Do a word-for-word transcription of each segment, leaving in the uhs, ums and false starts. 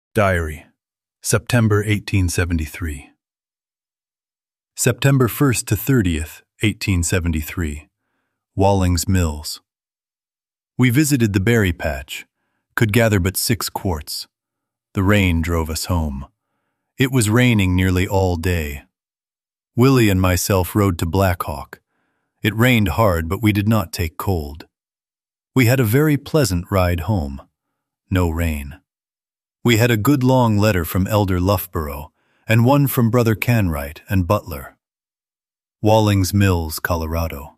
Diary, September eighteen seventy-three. September first to thirtieth, eighteen seventy-three. Wallings Mills. We visited the berry patch, could gather but six quarts. The rain drove us home. It was raining nearly all day. Willie and myself rode to Blackhawk. It rained hard, but we did not take cold. We had a very pleasant ride home. No rain. We had a good long letter from Elder Loughborough and one from Brother Canright and Butler. Wallings Mills, Colorado.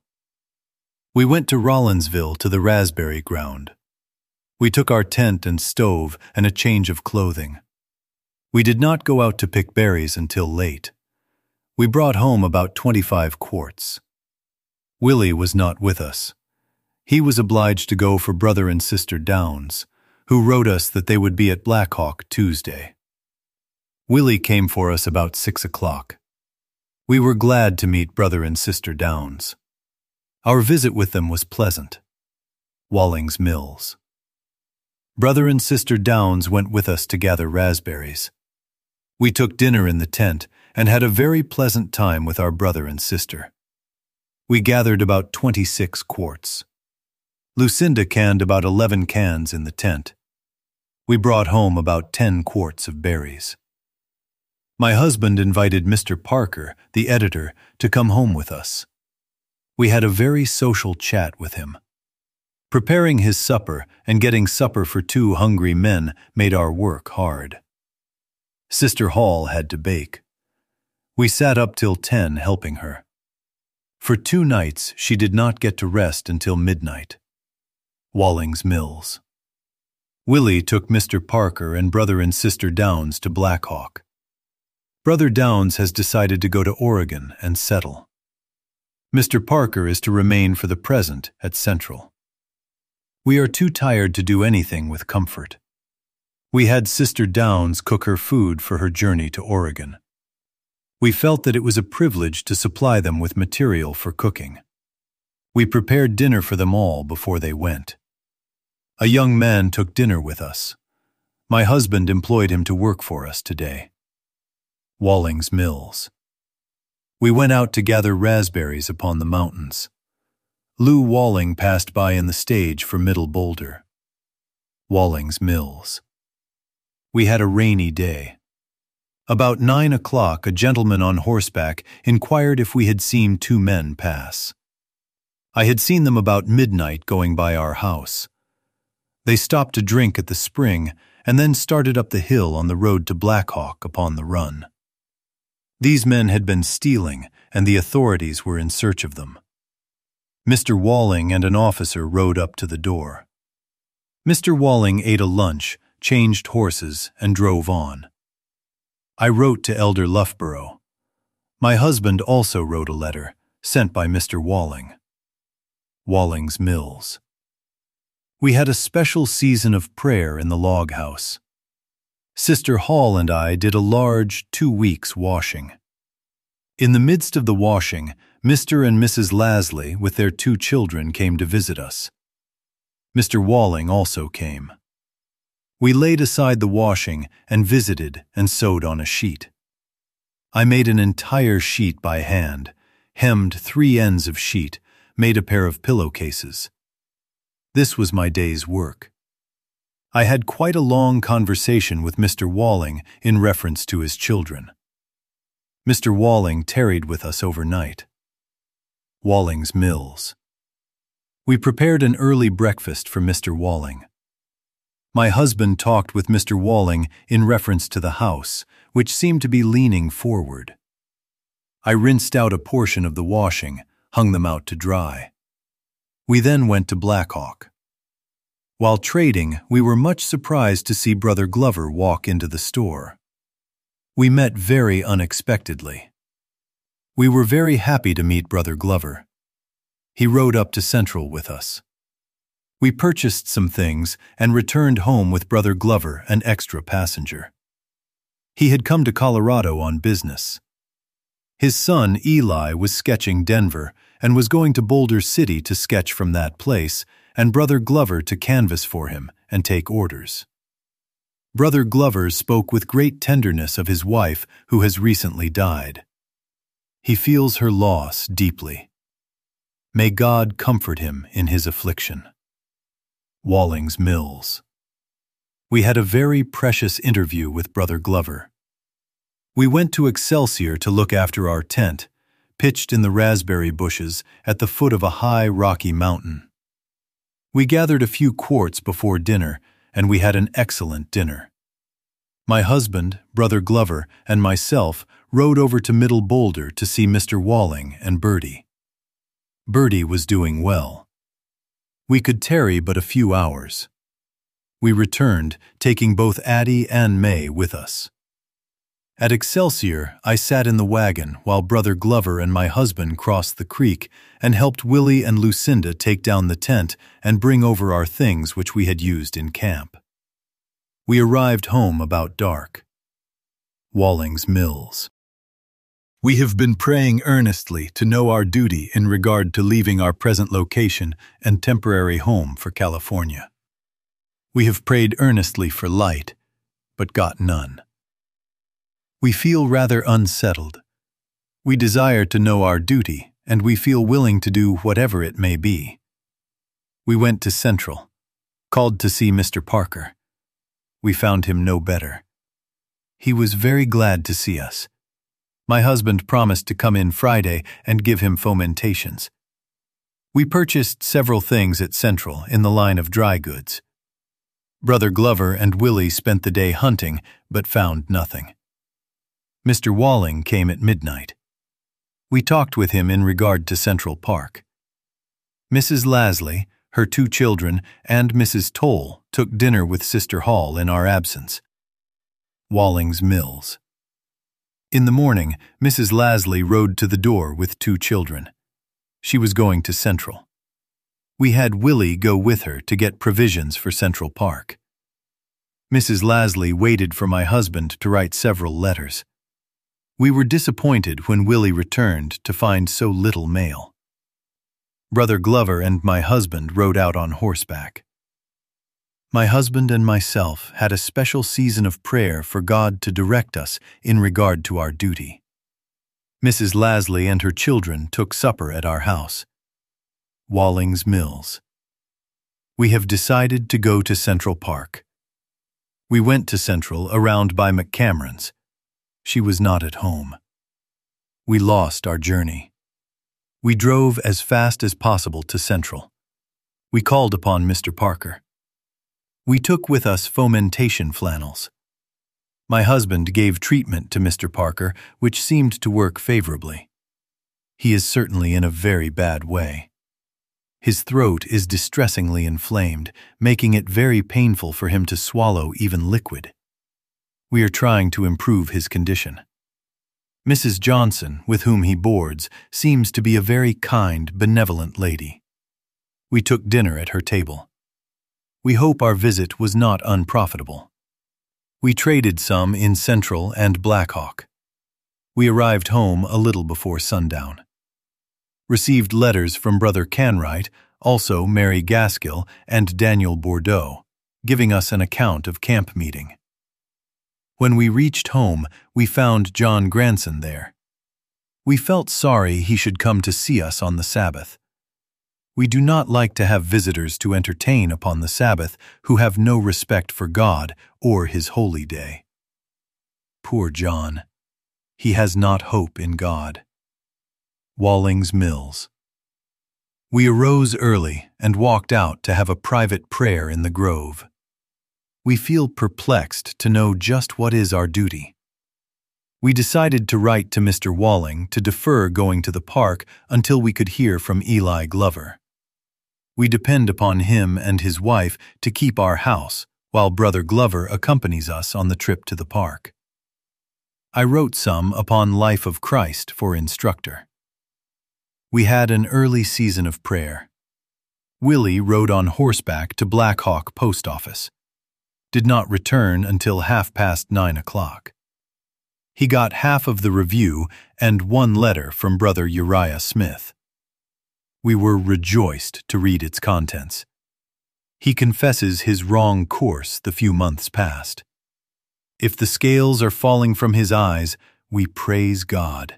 We went to Rollinsville to the raspberry ground. We took our tent and stove and a change of clothing. We did not go out to pick berries until late. We brought home about twenty-five quarts. Willie was not with us. He was obliged to go for Brother and Sister Downs, who wrote us that they would be at Blackhawk Tuesday. Willie came for us about six o'clock. We were glad to meet Brother and Sister Downs. Our visit with them was pleasant. Wallings Mills. Brother and Sister Downs went with us to gather raspberries. We took dinner in the tent and had a very pleasant time with our brother and sister. We gathered about twenty-six quarts. Lucinda canned about eleven cans in the tent. We brought home about ten quarts of berries. My husband invited Mister Parker, the editor, to come home with us. We had a very social chat with him. Preparing his supper and getting supper for two hungry men made our work hard. Sister Hall had to bake. We sat up till ten helping her. For two nights she did not get to rest until midnight. Wallings Mills. Willie took Mister Parker and Brother and Sister Downs to Blackhawk. Brother Downs has decided to go to Oregon and settle. Mister Parker is to remain for the present at Central. We are too tired to do anything with comfort. We had Sister Downs cook her food for her journey to Oregon. We felt that it was a privilege to supply them with material for cooking. We prepared dinner for them all before they went. A young man took dinner with us. My husband employed him to work for us today. Wallings Mills. We went out to gather raspberries upon the mountains. Lou Walling passed by in the stage for Middle Boulder. Wallings Mills. We had a rainy day. About nine o'clock, a gentleman on horseback inquired if we had seen two men pass. I had seen them about midnight going by our house. They stopped to drink at the spring and then started up the hill on the road to Blackhawk upon the run. These men had been stealing, and the authorities were in search of them. Mister Walling and an officer rode up to the door. Mister Walling ate a lunch, changed horses, and drove on. I wrote to Elder Loughborough. My husband also wrote a letter, sent by Mister Walling. Wallings Mills. We had a special season of prayer in the log house. Sister Hall and I did a large two weeks washing. In the midst of the washing, Mister and Missus Lasley with their two children came to visit us. Mister Walling also came. We laid aside the washing and visited and sewed on a sheet. I made an entire sheet by hand, hemmed three ends of sheet, made a pair of pillowcases. This was my day's work. I had quite a long conversation with Mister Walling in reference to his children. Mister Walling tarried with us overnight. Wallings Mills. We prepared an early breakfast for Mister Walling. My husband talked with Mister Walling in reference to the house, which seemed to be leaning forward. I rinsed out a portion of the washing, hung them out to dry. We then went to Blackhawk. While trading, we were much surprised to see Brother Glover walk into the store. We met very unexpectedly. We were very happy to meet Brother Glover. He rode up to Central with us. We purchased some things and returned home with Brother Glover, an extra passenger. He had come to Colorado on business. His son, Eli, was sketching Denver and was going to Boulder City to sketch from that place, and Brother Glover to canvass for him and take orders. Brother Glover spoke with great tenderness of his wife who has recently died. He feels her loss deeply. May God comfort him in his affliction. Wallings Mills. We had a very precious interview with Brother Glover. We went to Excelsior to look after our tent, pitched in the raspberry bushes at the foot of a high rocky mountain. We gathered a few quarts before dinner, and we had an excellent dinner. My husband, Brother Glover, and myself rode over to Middle Boulder to see Mister Walling and Bertie. Bertie was doing well. We could tarry but a few hours. We returned, taking both Addie and May with us. At Excelsior, I sat in the wagon while Brother Glover and my husband crossed the creek and helped Willie and Lucinda take down the tent and bring over our things which we had used in camp. We arrived home about dark. Wallings Mills. We have been praying earnestly to know our duty in regard to leaving our present location and temporary home for California. We have prayed earnestly for light, but got none. We feel rather unsettled. We desire to know our duty, and we feel willing to do whatever it may be. We went to Central, called to see Mister Parker. We found him no better. He was very glad to see us. My husband promised to come in Friday and give him fomentations. We purchased several things at Central in the line of dry goods. Brother Glover and Willie spent the day hunting, but found nothing. Mister Walling came at midnight. We talked with him in regard to Central Park. Missus Lasley, her two children, and Missus Toll took dinner with Sister Hall in our absence. Wallings Mills. In the morning, Missus Lasley rode to the door with two children. She was going to Central. We had Willie go with her to get provisions for Central Park. Missus Lasley waited for my husband to write several letters. We were disappointed when Willie returned to find so little mail. Brother Glover and my husband rode out on horseback. My husband and myself had a special season of prayer for God to direct us in regard to our duty. Missus Lasley and her children took supper at our house. Wallings Mills. We have decided to go to Central Park. We went to Central around by McCameron's. She was not at home. We lost our journey. We drove as fast as possible to Central. We called upon Mister Parker. We took with us fomentation flannels. My husband gave treatment to Mister Parker, which seemed to work favorably. He is certainly in a very bad way. His throat is distressingly inflamed, making it very painful for him to swallow even liquid. We are trying to improve his condition. Missus Johnson, with whom he boards, seems to be a very kind, benevolent lady. We took dinner at her table. We hope our visit was not unprofitable. We traded some in Central and Blackhawk. We arrived home a little before sundown. Received letters from Brother Canright, also Mary Gaskill and Daniel Bordeaux, giving us an account of camp meeting. When we reached home, we found John Granson there. We felt sorry he should come to see us on the Sabbath. We do not like to have visitors to entertain upon the Sabbath who have no respect for God or His holy day. Poor John. He has not hope in God. Wallings Mills. We arose early and walked out to have a private prayer in the grove. We feel perplexed to know just what is our duty. We decided to write to Mister Walling to defer going to the park until we could hear from Eli Glover. We depend upon him and his wife to keep our house, while Brother Glover accompanies us on the trip to the park. I wrote some upon Life of Christ for instructor. We had an early season of prayer. Willie rode on horseback to Blackhawk Post Office. Did not return until half past nine o'clock. He got half of the review and one letter from Brother Uriah Smith. We were rejoiced to read its contents. He confesses his wrong course the few months past. If the scales are falling from his eyes, we praise God.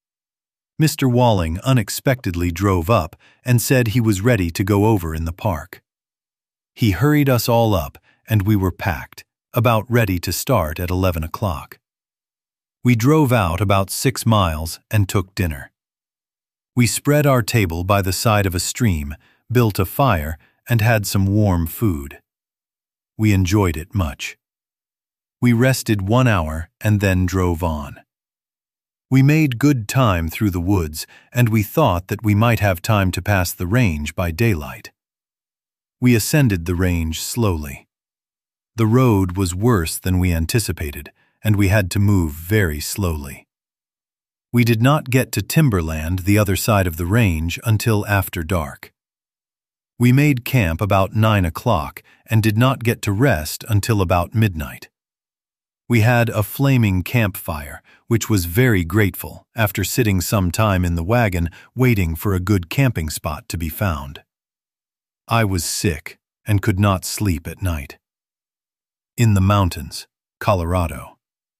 Mister Walling unexpectedly drove up and said he was ready to go over in the park. He hurried us all up, and we were packed, about ready to start at eleven o'clock. We drove out about six miles and took dinner. We spread our table by the side of a stream, built a fire, and had some warm food. We enjoyed it much. We rested one hour and then drove on. We made good time through the woods, and we thought that we might have time to pass the range by daylight. We ascended the range slowly. The road was worse than we anticipated, and we had to move very slowly. We did not get to timberland the other side of the range until after dark. We made camp about nine o'clock and did not get to rest until about midnight. We had a flaming campfire, which was very grateful after sitting some time in the wagon waiting for a good camping spot to be found. I was sick and could not sleep at night. In the mountains, Colorado.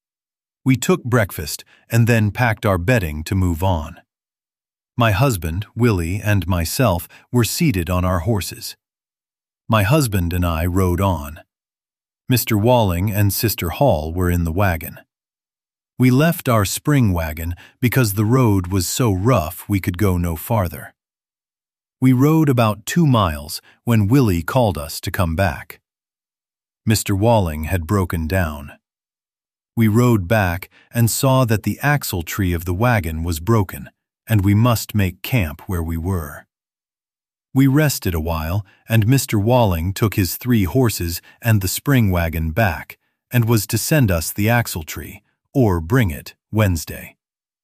We took breakfast and then packed our bedding to move on. My husband, Willie, and myself were seated on our horses. My husband and I rode on. Mister Walling and Sister Hall were in the wagon. We left our spring wagon because the road was so rough we could go no farther. We rode about two miles when Willie called us to come back. Mister Walling had broken down. We rode back and saw that the axle tree of the wagon was broken, and we must make camp where we were. We rested a while, and Mister Walling took his three horses and the spring wagon back, and was to send us the axle tree, or bring it, Wednesday.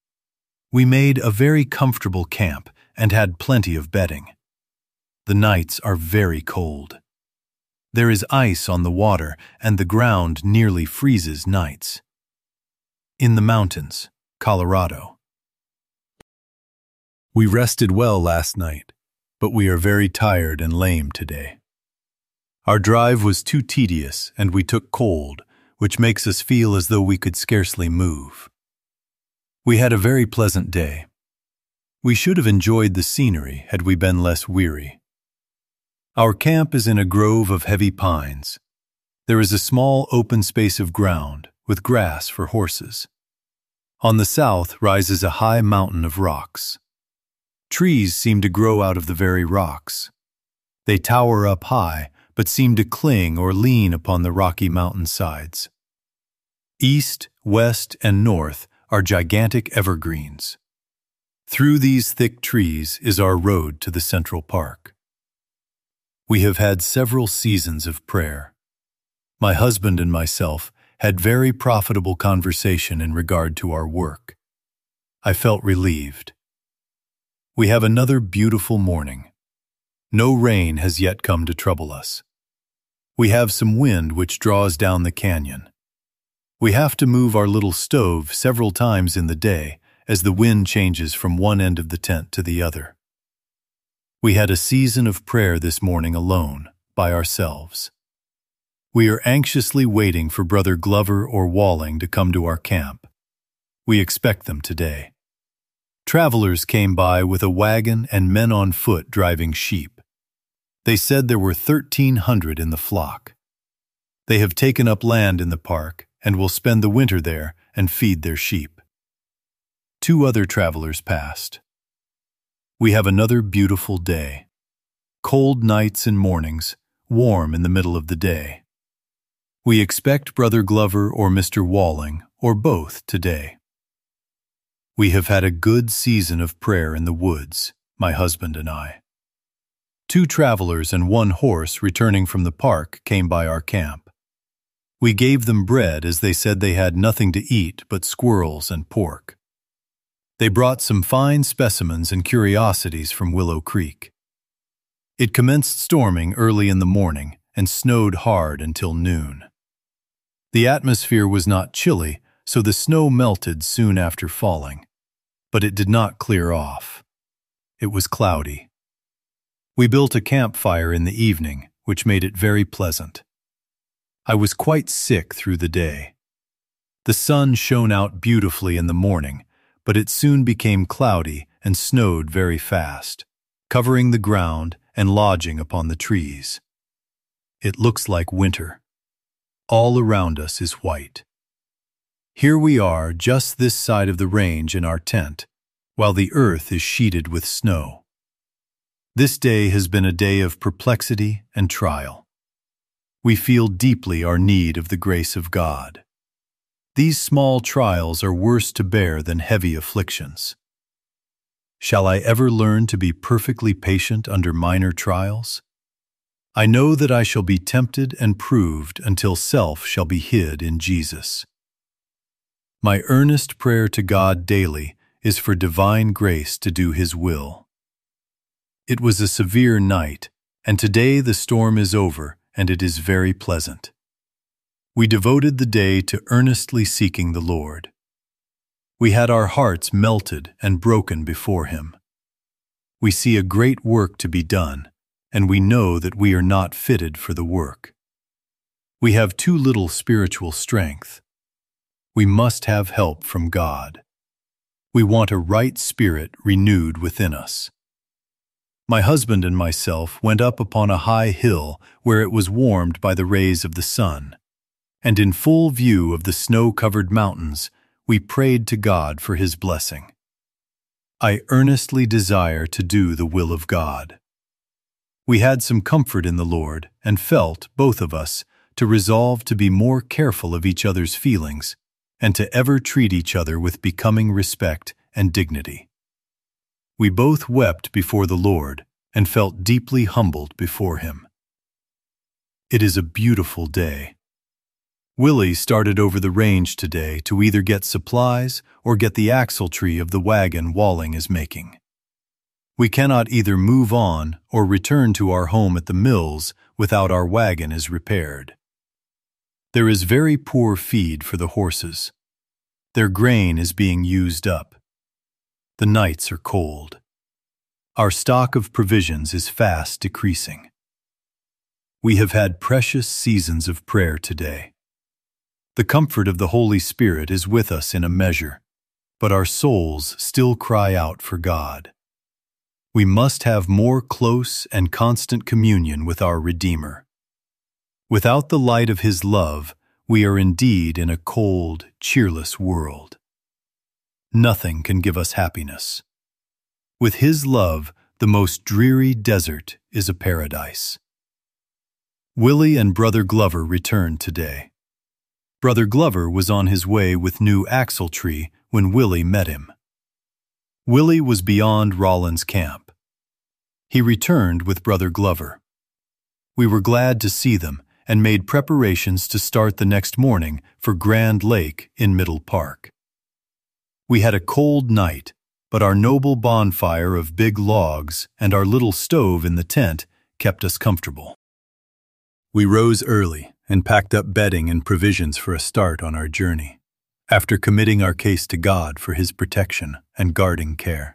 We made a very comfortable camp and had plenty of bedding. The nights are very cold. There is ice on the water, and the ground nearly freezes nights. In the mountains, Colorado. We rested well last night, but we are very tired and lame today. Our drive was too tedious, and we took cold, which makes us feel as though we could scarcely move. We had a very pleasant day. We should have enjoyed the scenery had we been less weary. Our camp is in a grove of heavy pines. There is a small open space of ground with grass for horses. On the south rises a high mountain of rocks. Trees seem to grow out of the very rocks. They tower up high, but seem to cling or lean upon the rocky mountain sides. East, west, and north are gigantic evergreens. Through these thick trees is our road to the Central Park. We have had several seasons of prayer. My husband and myself had very profitable conversation in regard to our work. I felt relieved. We have another beautiful morning. No rain has yet come to trouble us. We have some wind which draws down the canyon. We have to move our little stove several times in the day as the wind changes from one end of the tent to the other. We had a season of prayer this morning alone, by ourselves. We are anxiously waiting for Brother Glover or Walling to come to our camp. We expect them today. Travelers came by with a wagon and men on foot driving sheep. They said there were thirteen hundred in the flock. They have taken up land in the park and will spend the winter there and feed their sheep. Two other travelers passed. We have another beautiful day. Cold nights and mornings, warm in the middle of the day. We expect Brother Glover or Mister Walling, or both, today. We have had a good season of prayer in the woods, my husband and I. Two travelers and one horse returning from the park came by our camp. We gave them bread as they said they had nothing to eat but squirrels and pork. They brought some fine specimens and curiosities from Willow Creek. It commenced storming early in the morning and snowed hard until noon. The atmosphere was not chilly, so the snow melted soon after falling, but it did not clear off. It was cloudy. We built a campfire in the evening, which made it very pleasant. I was quite sick through the day. The sun shone out beautifully in the morning, but it soon became cloudy and snowed very fast, covering the ground and lodging upon the trees. It looks like winter. All around us is white. Here we are just this side of the range in our tent, while the earth is sheeted with snow. This day has been a day of perplexity and trial. We feel deeply our need of the grace of God. These small trials are worse to bear than heavy afflictions. Shall I ever learn to be perfectly patient under minor trials? I know that I shall be tempted and proved until self shall be hid in Jesus. My earnest prayer to God daily is for divine grace to do His will. It was a severe night, and today the storm is over, and it is very pleasant. We devoted the day to earnestly seeking the Lord. We had our hearts melted and broken before Him. We see a great work to be done, and we know that we are not fitted for the work. We have too little spiritual strength. We must have help from God. We want a right spirit renewed within us. My husband and myself went up upon a high hill where it was warmed by the rays of the sun, and in full view of the snow-covered mountains, we prayed to God for His blessing. I earnestly desire to do the will of God. We had some comfort in the Lord and felt, both of us, to resolve to be more careful of each other's feelings and to ever treat each other with becoming respect and dignity. We both wept before the Lord and felt deeply humbled before Him. It is a beautiful day. Willie started over the range today to either get supplies or get the axletree of the wagon Walling is making. We cannot either move on or return to our home at the mills without our wagon is repaired. There is very poor feed for the horses. Their grain is being used up. The nights are cold. Our stock of provisions is fast decreasing. We have had precious seasons of prayer today. The comfort of the Holy Spirit is with us in a measure, but our souls still cry out for God. We must have more close and constant communion with our Redeemer. Without the light of His love, we are indeed in a cold, cheerless world. Nothing can give us happiness. With His love, the most dreary desert is a paradise. Willie and Brother Glover returned today. Brother Glover was on his way with new axletree when Willie met him. Willie was beyond Rollins camp. He returned with Brother Glover. We were glad to see them and made preparations to start the next morning for Grand Lake in Middle Park. We had a cold night, but our noble bonfire of big logs and our little stove in the tent kept us comfortable. We rose early and packed up bedding and provisions for a start on our journey, after committing our case to God for His protection and guarding care.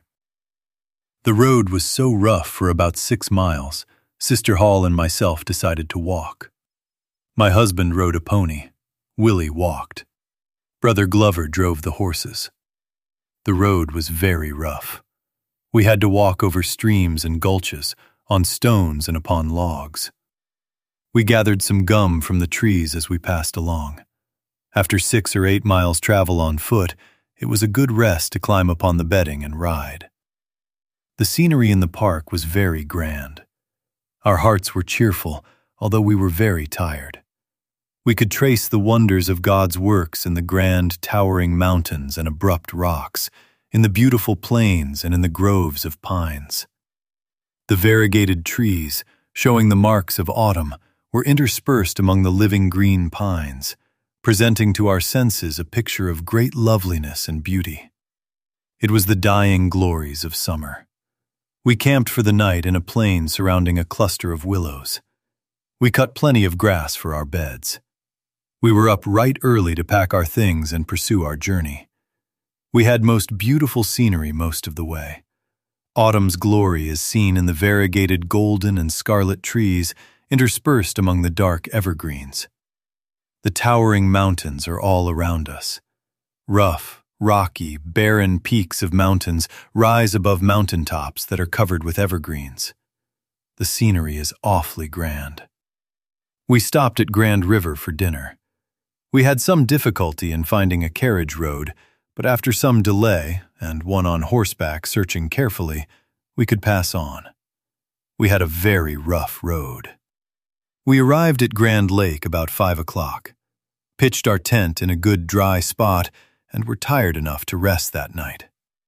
The road was so rough for about six miles, Sister Hall and myself decided to walk. My husband rode a pony. Willie walked. Brother Glover drove the horses. The road was very rough. We had to walk over streams and gulches, on stones and upon logs. We gathered some gum from the trees as we passed along. After six or eight miles travel on foot, it was a good rest to climb upon the bedding and ride. The scenery in the park was very grand. Our hearts were cheerful, although we were very tired. We could trace the wonders of God's works in the grand, towering mountains and abrupt rocks, in the beautiful plains and in the groves of pines. The variegated trees, showing the marks of autumn, were interspersed among the living green pines, presenting to our senses a picture of great loveliness and beauty. It was the dying glories of summer. We camped for the night in a plain surrounding a cluster of willows. We cut plenty of grass for our beds. We were up right early to pack our things and pursue our journey. We had most beautiful scenery most of the way. Autumn's glory is seen in the variegated golden and scarlet trees interspersed among the dark evergreens. The towering mountains are all around us. Rough, rocky, barren peaks of mountains rise above mountaintops that are covered with evergreens. The scenery is awfully grand. We stopped at Grand River for dinner. We had some difficulty in finding a carriage road, but after some delay, and one on horseback searching carefully, we could pass on. We had a very rough road. We arrived at Grand Lake about five o'clock, pitched our tent in a good dry spot, and were tired enough to rest that night.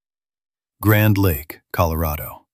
Grand Lake, Colorado.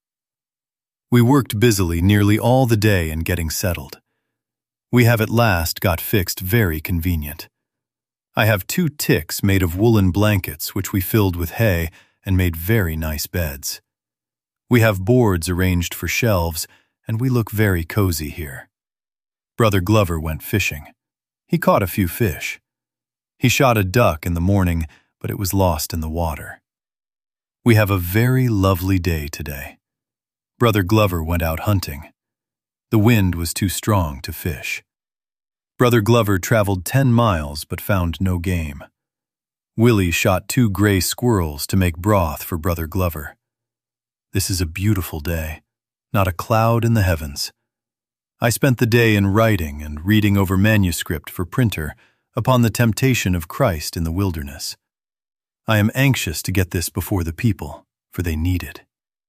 We worked busily nearly all the day in getting settled. We have at last got fixed very convenient. I have two ticks made of woolen blankets which we filled with hay and made very nice beds. We have boards arranged for shelves, and we look very cozy here. Brother Glover went fishing. He caught a few fish. He shot a duck in the morning, but it was lost in the water. We have a very lovely day today. Brother Glover went out hunting. The wind was too strong to fish. Brother Glover traveled ten miles but found no game. Willie shot two gray squirrels to make broth for Brother Glover. This is a beautiful day, not a cloud in the heavens. I spent the day in writing and reading over manuscript for printer upon the temptation of Christ in the wilderness. I am anxious to get this before the people, for they need it.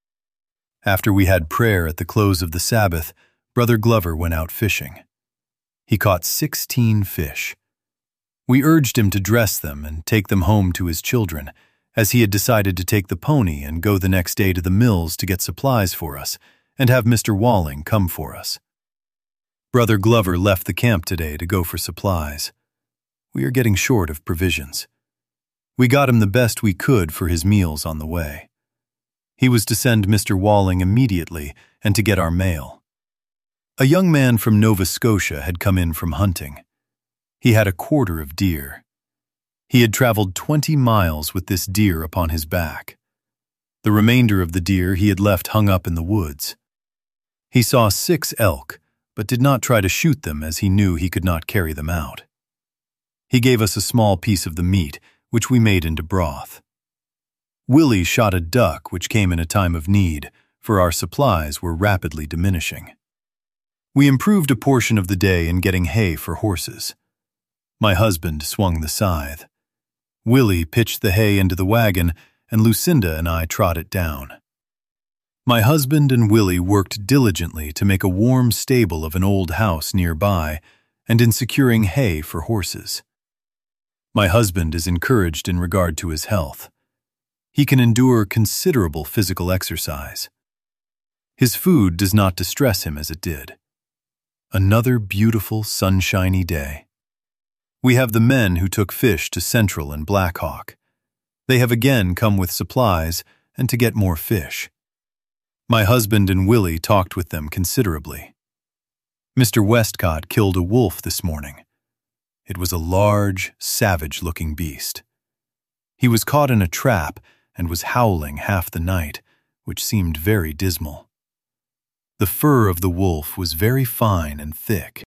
After we had prayer at the close of the Sabbath, Brother Glover went out fishing. He caught sixteen fish. We urged him to dress them and take them home to his children, as he had decided to take the pony and go the next day to the mills to get supplies for us and have Mister Walling come for us. Brother Glover left the camp today to go for supplies. We are getting short of provisions. We got him the best we could for his meals on the way. He was to send Mister Walling immediately and to get our mail. A young man from Nova Scotia had come in from hunting. He had a quarter of deer. He had traveled twenty miles with this deer upon his back. The remainder of the deer he had left hung up in the woods. He saw six elk, but did not try to shoot them as he knew he could not carry them out. He gave us a small piece of the meat, which we made into broth. Willie shot a duck which came in a time of need, for our supplies were rapidly diminishing. We improved a portion of the day in getting hay for horses. My husband swung the scythe. Willie pitched the hay into the wagon, and Lucinda and I trod it down. My husband and Willie worked diligently to make a warm stable of an old house nearby and in securing hay for horses. My husband is encouraged in regard to his health. He can endure considerable physical exercise. His food does not distress him as it did. Another beautiful, sunshiny day. We have the men who took fish to Central and Black Hawk. They have again come with supplies and to get more fish. My husband and Willie talked with them considerably. Mister Westcott killed a wolf this morning. It was a large, savage-looking beast. He was caught in a trap and was howling half the night, which seemed very dismal. The fur of the wolf was very fine and thick.